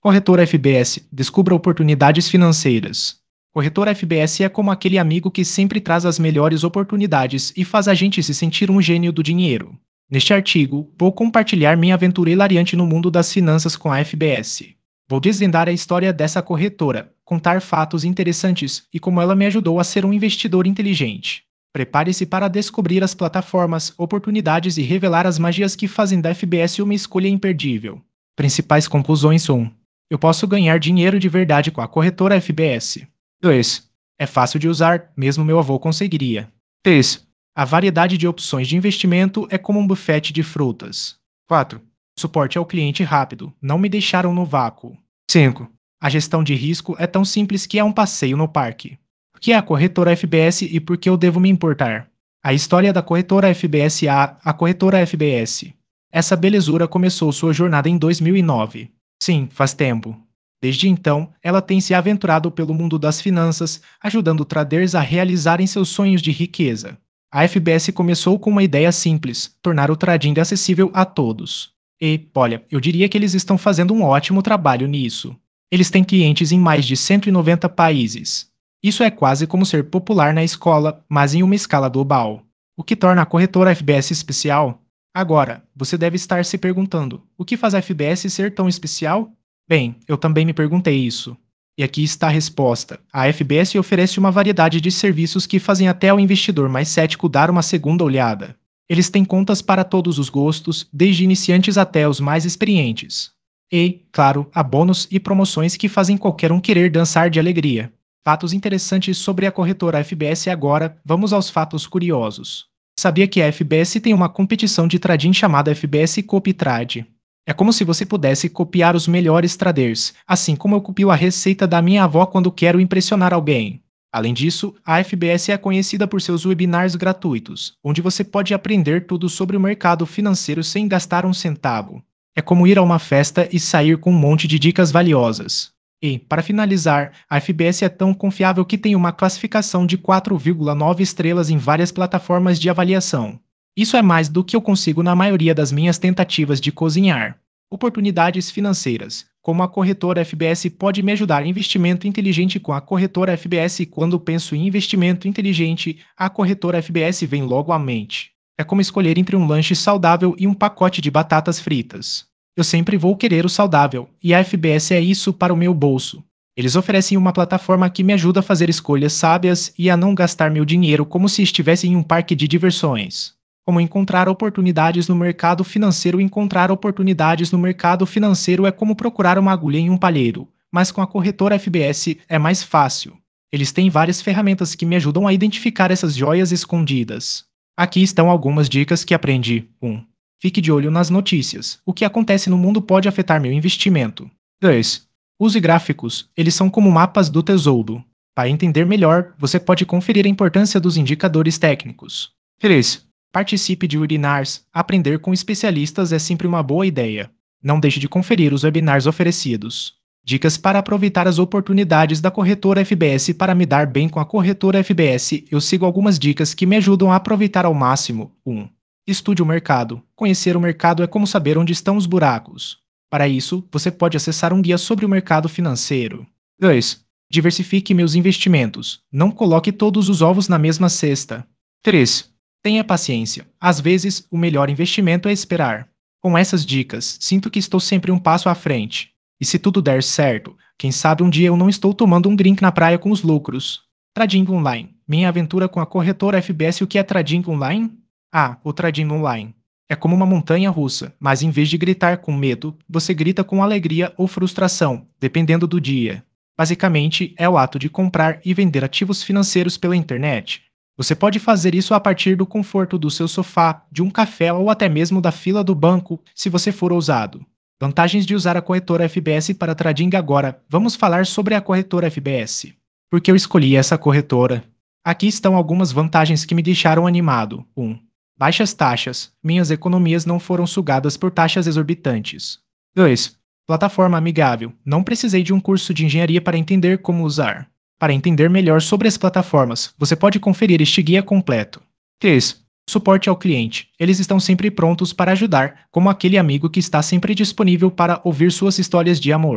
Corretora FBS, descubra oportunidades financeiras. Corretora FBS é como aquele amigo que sempre traz as melhores oportunidades e faz a gente se sentir um gênio do dinheiro. Neste artigo, vou compartilhar minha aventura hilariante no mundo das finanças com a FBS. Vou desvendar a história dessa corretora, contar fatos interessantes e como ela me ajudou a ser um investidor inteligente. Prepare-se para descobrir as plataformas, oportunidades e revelar as magias que fazem da FBS uma escolha imperdível. Principais conclusões 1. Eu posso ganhar dinheiro de verdade com a corretora FBS. 2. É fácil de usar, mesmo meu avô conseguiria. 3. A variedade de opções de investimento é como um buffet de frutas. 4. Suporte ao cliente rápido, não me deixaram no vácuo. 5. A gestão de risco é tão simples que é um passeio no parque. O que é a corretora FBS e por que eu devo me importar? A história da corretora FBS a corretora FBS. Essa belezura começou sua jornada em 2009. Sim, faz tempo. Desde então, ela tem se aventurado pelo mundo das finanças, ajudando traders a realizarem seus sonhos de riqueza. A FBS começou com uma ideia simples: tornar o trading acessível a todos. E, olha, eu diria que eles estão fazendo um ótimo trabalho nisso. Eles têm clientes em mais de 190 países. Isso é quase como ser popular na escola, mas em uma escala global. O que torna a corretora FBS especial? Agora, você deve estar se perguntando: o que faz a FBS ser tão especial? Bem, eu também me perguntei isso. E aqui está a resposta. A FBS oferece uma variedade de serviços que fazem até o investidor mais cético dar uma segunda olhada. Eles têm contas para todos os gostos, desde iniciantes até os mais experientes. E, claro, há bônus e promoções que fazem qualquer um querer dançar de alegria. Fatos interessantes sobre a corretora FBS agora, vamos aos fatos curiosos. Sabia que a FBS tem uma competição de trading chamada FBS CopyTrade? É como se você pudesse copiar os melhores traders, assim como eu copio a receita da minha avó quando quero impressionar alguém. Além disso, a FBS é conhecida por seus webinars gratuitos, onde você pode aprender tudo sobre o mercado financeiro sem gastar um centavo. É como ir a uma festa e sair com um monte de dicas valiosas. E, para finalizar, a FBS é tão confiável que tem uma classificação de 4,9 estrelas em várias plataformas de avaliação. Isso é mais do que eu consigo na maioria das minhas tentativas de cozinhar. Oportunidades financeiras. Como a corretora FBS pode me ajudar em investimento inteligente com a corretora FBS? Quando penso em investimento inteligente, a corretora FBS vem logo à mente. É como escolher entre um lanche saudável e um pacote de batatas fritas. Eu sempre vou querer o saudável, e a FBS é isso para o meu bolso. Eles oferecem uma plataforma que me ajuda a fazer escolhas sábias e a não gastar meu dinheiro como se estivesse em um parque de diversões. Como encontrar oportunidades no mercado financeiro? Encontrar oportunidades no mercado financeiro é como procurar uma agulha em um palheiro, mas com a corretora FBS é mais fácil. Eles têm várias ferramentas que me ajudam a identificar essas joias escondidas. Aqui estão algumas dicas que aprendi. 1. Fique de olho nas notícias. O que acontece no mundo pode afetar meu investimento. 2. Use gráficos. Eles são como mapas do tesouro. Para entender melhor, você pode conferir a importância dos indicadores técnicos. 3. Participe de webinars. Aprender com especialistas é sempre uma boa ideia. Não deixe de conferir os webinars oferecidos. Dicas para aproveitar as oportunidades da corretora FBS. Para me dar bem com a corretora FBS, eu sigo algumas dicas que me ajudam a aproveitar ao máximo. 1. Estude o mercado. Conhecer o mercado é como saber onde estão os buracos. Para isso, você pode acessar um guia sobre o mercado financeiro. 2. Diversifique meus investimentos. Não coloque todos os ovos na mesma cesta. 3. Tenha paciência. Às vezes, o melhor investimento é esperar. Com essas dicas, sinto que estou sempre um passo à frente. E se tudo der certo, quem sabe um dia eu não estou tomando um drink na praia com os lucros. Trading online. Minha aventura com a corretora FBS. O que é trading online? O trading online. É como uma montanha russa, mas em vez de gritar com medo, você grita com alegria ou frustração, dependendo do dia. Basicamente, é o ato de comprar e vender ativos financeiros pela internet. Você pode fazer isso a partir do conforto do seu sofá, de um café ou até mesmo da fila do banco, se você for ousado. Vantagens de usar a corretora FBS para trading. Agora, vamos falar sobre a corretora FBS. Por que eu escolhi essa corretora? Aqui estão algumas vantagens que me deixaram animado. 1. Baixas taxas. Minhas economias não foram sugadas por taxas exorbitantes. 2. Plataforma amigável. Não precisei de um curso de engenharia para entender como usar. Para entender melhor sobre as plataformas, você pode conferir este guia completo. 3. Suporte ao cliente. Eles estão sempre prontos para ajudar, como aquele amigo que está sempre disponível para ouvir suas histórias de amor.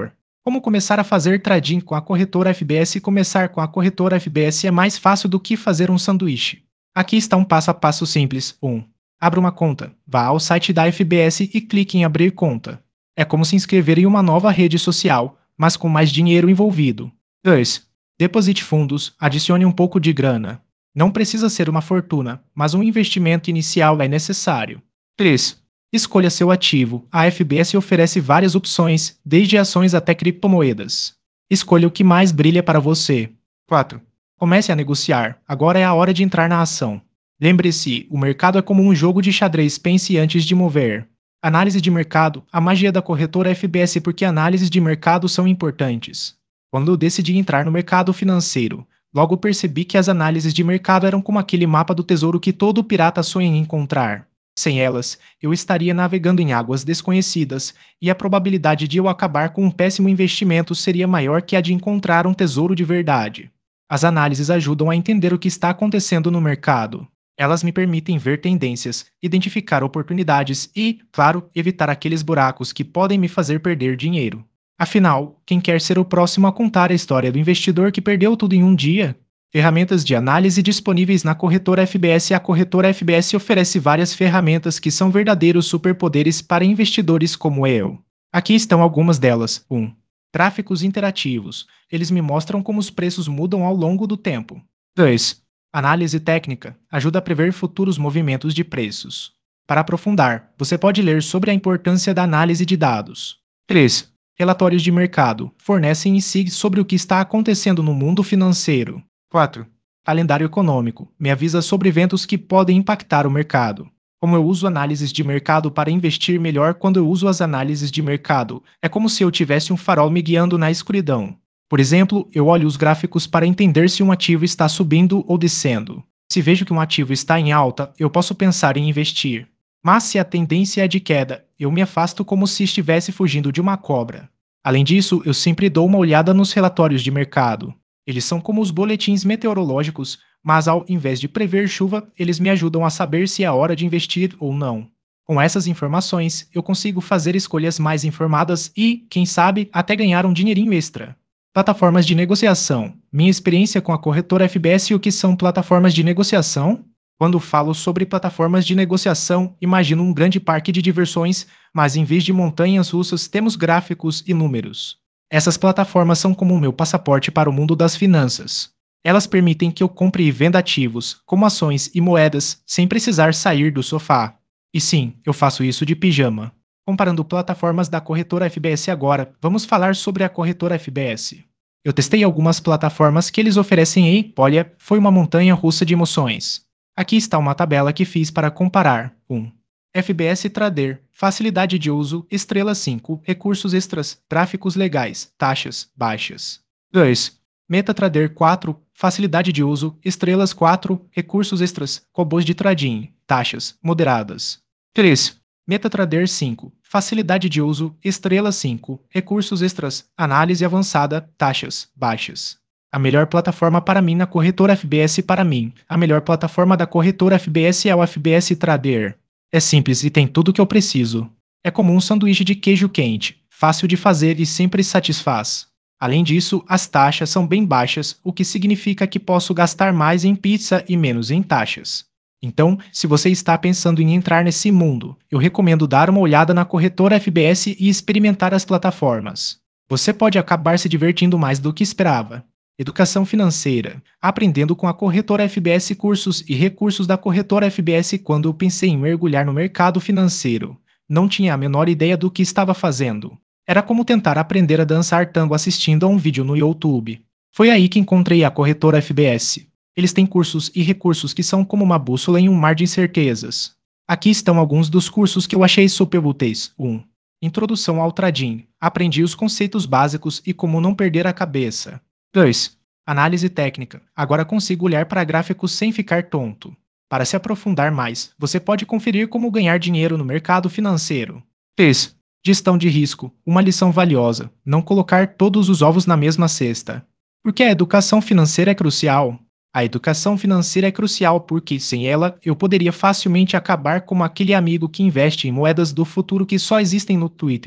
Como começar a fazer trading com a corretora FBS? Começar com a corretora FBS é mais fácil do que fazer um sanduíche. Aqui está um passo a passo simples. 1. Abra uma conta. Vá ao site da FBS e clique em abrir conta. É como se inscrever em uma nova rede social, mas com mais dinheiro envolvido. 2. Deposite fundos, adicione um pouco de grana. Não precisa ser uma fortuna, mas um investimento inicial é necessário. 3. Escolha seu ativo. A FBS oferece várias opções, desde ações até criptomoedas. Escolha o que mais brilha para você. 4. Comece a negociar. Agora é a hora de entrar na ação. Lembre-se, o mercado é como um jogo de xadrez, pense antes de mover. Análise de mercado, a magia da corretora FBS, porque análises de mercado são importantes. Quando eu decidi entrar no mercado financeiro, logo percebi que as análises de mercado eram como aquele mapa do tesouro que todo pirata sonha em encontrar. Sem elas, eu estaria navegando em águas desconhecidas, e a probabilidade de eu acabar com um péssimo investimento seria maior que a de encontrar um tesouro de verdade. As análises ajudam a entender o que está acontecendo no mercado. Elas me permitem ver tendências, identificar oportunidades e, claro, evitar aqueles buracos que podem me fazer perder dinheiro. Afinal, quem quer ser o próximo a contar a história do investidor que perdeu tudo em um dia? Ferramentas de análise disponíveis na corretora FBS. A corretora FBS oferece várias ferramentas que são verdadeiros superpoderes para investidores como eu. Aqui estão algumas delas. 1. Gráficos interativos. Eles me mostram como os preços mudam ao longo do tempo. 2. Análise técnica. Ajuda a prever futuros movimentos de preços. Para aprofundar, você pode ler sobre a importância da análise de dados. 3. Relatórios de mercado. Fornecem insights sobre o que está acontecendo no mundo financeiro. 4. Calendário econômico. Me avisa sobre eventos que podem impactar o mercado. Como eu uso análises de mercado para investir melhor quando eu uso as análises de mercado, é como se eu tivesse um farol me guiando na escuridão. Por exemplo, eu olho os gráficos para entender se um ativo está subindo ou descendo. Se vejo que um ativo está em alta, eu posso pensar em investir. Mas se a tendência é de queda, eu me afasto como se estivesse fugindo de uma cobra. Além disso, eu sempre dou uma olhada nos relatórios de mercado. Eles são como os boletins meteorológicos, mas ao invés de prever chuva, eles me ajudam a saber se é hora de investir ou não. Com essas informações, eu consigo fazer escolhas mais informadas e, quem sabe, até ganhar um dinheirinho extra. Plataformas de negociação. Minha experiência com a corretora FBS. E o que são plataformas de negociação? Quando falo sobre plataformas de negociação, imagino um grande parque de diversões, mas em vez de montanhas russas, temos gráficos e números. Essas plataformas são como o meu passaporte para o mundo das finanças. Elas permitem que eu compre e venda ativos, como ações e moedas, sem precisar sair do sofá. E sim, eu faço isso de pijama. Comparando plataformas da corretora FBS agora, vamos falar sobre a corretora FBS. Eu testei algumas plataformas que eles oferecem e, olha, foi uma montanha russa de emoções. Aqui está uma tabela que fiz para comparar. 1. FBS Trader. Facilidade de uso, estrela 5, recursos extras, gráficos legais, taxas baixas. 2. MetaTrader 4, facilidade de uso, estrelas 4, recursos extras, robôs de trading, taxas moderadas. 3. MetaTrader 5, facilidade de uso, estrela 5, recursos extras, análise avançada, taxas baixas. A melhor plataforma para mim na corretora FBS. Para mim, a melhor plataforma da corretora FBS é o FBS Trader. É simples e tem tudo o que eu preciso. É como um sanduíche de queijo quente, fácil de fazer e sempre satisfaz. Além disso, as taxas são bem baixas, o que significa que posso gastar mais em pizza e menos em taxas. Então, se você está pensando em entrar nesse mundo, eu recomendo dar uma olhada na corretora FBS e experimentar as plataformas. Você pode acabar se divertindo mais do que esperava. Educação financeira. Aprendendo com a corretora FBS. Cursos e recursos da corretora FBS. Quando eu pensei em mergulhar no mercado financeiro, não tinha a menor ideia do que estava fazendo. Era como tentar aprender a dançar tango assistindo a um vídeo no YouTube. Foi aí que encontrei a corretora FBS. Eles têm cursos e recursos que são como uma bússola em um mar de incertezas. Aqui estão alguns dos cursos que eu achei super úteis. 1. Introdução ao trading. Aprendi os conceitos básicos e como não perder a cabeça. 2. Análise técnica. Agora consigo olhar para gráficos sem ficar tonto. Para se aprofundar mais, você pode conferir como ganhar dinheiro no mercado financeiro. 3. Gestão de risco. Uma lição valiosa. Não colocar todos os ovos na mesma cesta. Porque a educação financeira é crucial. A educação financeira é crucial porque, sem ela, eu poderia facilmente acabar como aquele amigo que investe em moedas do futuro que só existem no Twitter.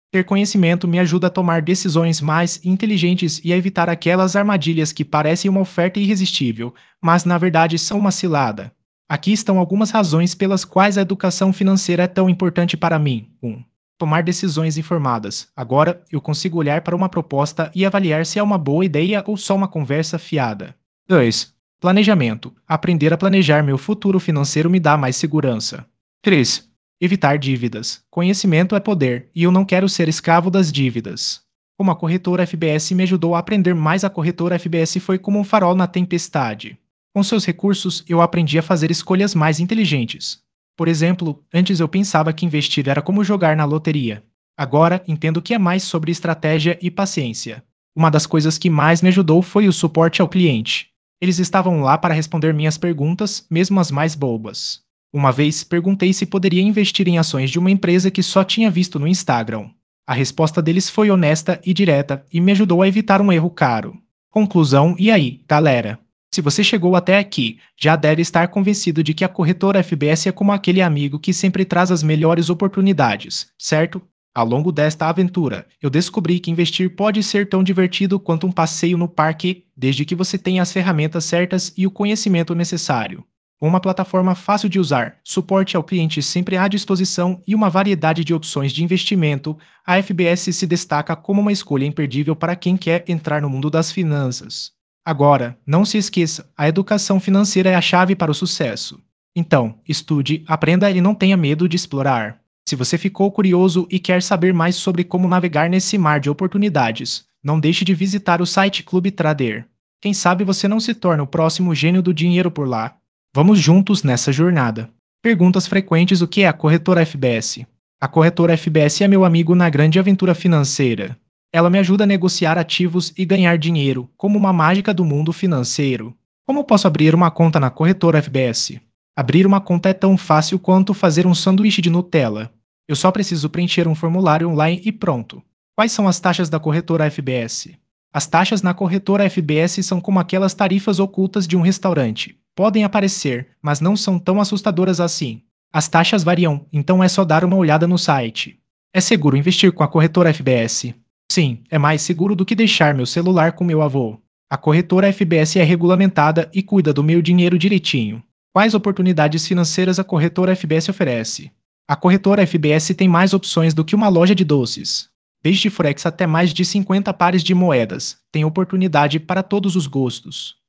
Ter conhecimento me ajuda a tomar decisões mais inteligentes e a evitar aquelas armadilhas que parecem uma oferta irresistível, mas na verdade são uma cilada. Aqui estão algumas razões pelas quais a educação financeira é tão importante para mim. 1. Tomar decisões informadas. Agora, eu consigo olhar para uma proposta e avaliar se é uma boa ideia ou só uma conversa fiada. 2. Planejamento. Aprender a planejar meu futuro financeiro me dá mais segurança. 3. Evitar dívidas. Conhecimento é poder, e eu não quero ser escravo das dívidas. Como a corretora FBS me ajudou a aprender mais, a corretora FBS foi como um farol na tempestade. Com seus recursos, eu aprendi a fazer escolhas mais inteligentes. Por exemplo, antes eu pensava que investir era como jogar na loteria. Agora entendo que é mais sobre estratégia e paciência. Uma das coisas que mais me ajudou foi o suporte ao cliente. Eles estavam lá para responder minhas perguntas, mesmo as mais bobas. Uma vez perguntei se poderia investir em ações de uma empresa que só tinha visto no Instagram. A resposta deles foi honesta e direta e me ajudou a evitar um erro caro. Conclusão: e aí, galera? Se você chegou até aqui, já deve estar convencido de que a corretora FBS é como aquele amigo que sempre traz as melhores oportunidades, certo? Ao longo desta aventura, eu descobri que investir pode ser tão divertido quanto um passeio no parque, desde que você tenha as ferramentas certas e o conhecimento necessário. Com uma plataforma fácil de usar, suporte ao cliente sempre à disposição e uma variedade de opções de investimento, a FBS se destaca como uma escolha imperdível para quem quer entrar no mundo das finanças. Agora, não se esqueça, a educação financeira é a chave para o sucesso. Então, estude, aprenda e não tenha medo de explorar. Se você ficou curioso e quer saber mais sobre como navegar nesse mar de oportunidades, não deixe de visitar o site Clube Trader. Quem sabe você não se torna o próximo gênio do dinheiro por lá. Vamos juntos nessa jornada. Perguntas frequentes: o que é a corretora FBS? A corretora FBS é meu amigo na grande aventura financeira. Ela me ajuda a negociar ativos e ganhar dinheiro, como uma mágica do mundo financeiro. Como posso abrir uma conta na corretora FBS? Abrir uma conta é tão fácil quanto fazer um sanduíche de Nutella. Eu só preciso preencher um formulário online e pronto. Quais são as taxas da corretora FBS? As taxas na corretora FBS são como aquelas tarifas ocultas de um restaurante. Podem aparecer, mas não são tão assustadoras assim. As taxas variam, então é só dar uma olhada no site. É seguro investir com a corretora FBS? Sim, é mais seguro do que deixar meu celular com meu avô. A corretora FBS é regulamentada e cuida do meu dinheiro direitinho. Quais oportunidades financeiras a corretora FBS oferece? A corretora FBS tem mais opções do que uma loja de doces. Desde Forex até mais de 50 pares de moedas, tem oportunidade para todos os gostos.